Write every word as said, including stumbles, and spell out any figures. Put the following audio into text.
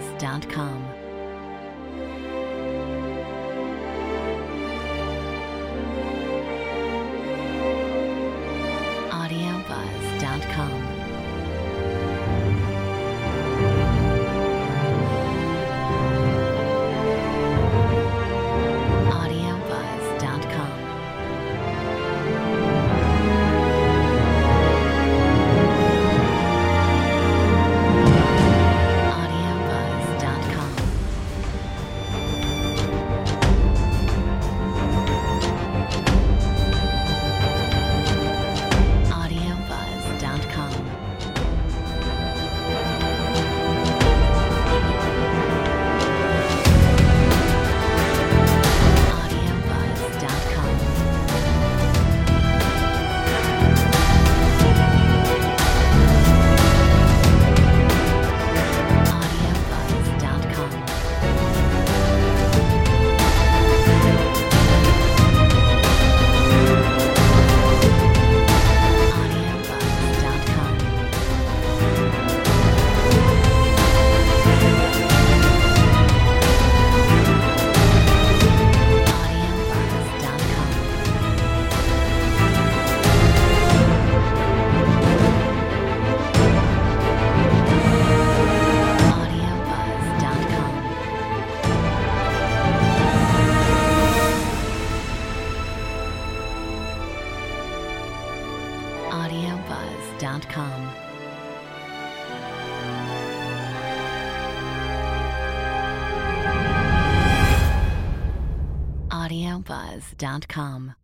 audiobuzz dot com. audiobuzz dot com. audiobuzz dot com. audiobuzz dot com. audiobuzz dot com. audiobuzz dot com. audiobuzz dot com. audiobuzz dot com. audiobuzz dot com. audiobuzz dot com. audiobuzz dot com. audiobuzz dot com.